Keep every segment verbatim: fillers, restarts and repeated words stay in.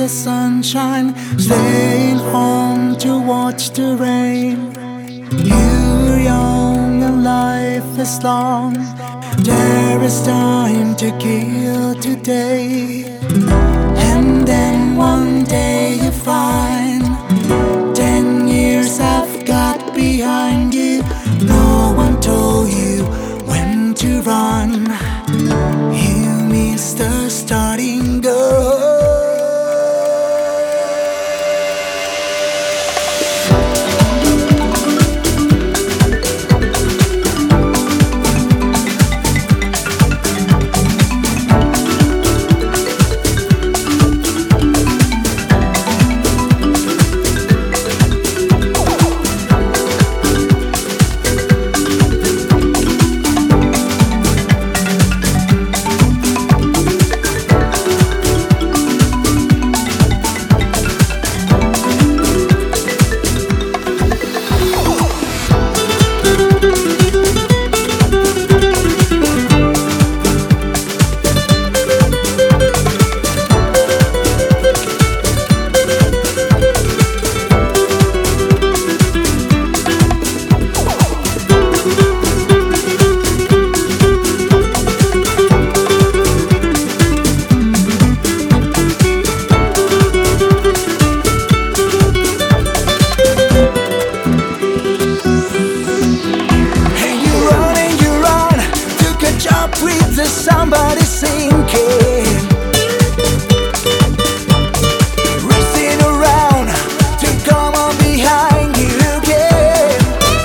the sunshine, staying home to watch the rain. You're young and life is long. There is time to kill today. And then one day you find ten years have got behind you. No one told you when to run. You missed the starting goal. Somebody sinking, racing around to come on behind you again.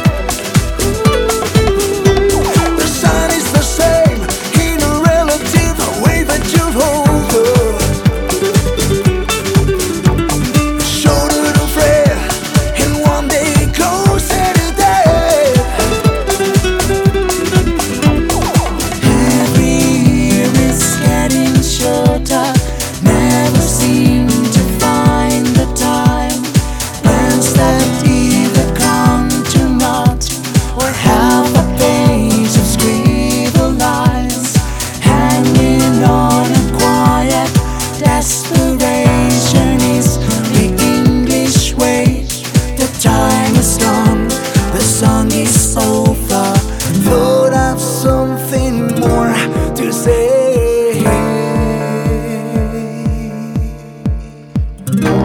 The sun is the same in a relative way that you hold her. Shoulder to friend, and one day closer to death. Never seem to find the time. Plans that either come to naught or half a page of scribbled lines, hanging on a quiet desperation is the English way. The time is gone, the song is over. Thought I've something more to say.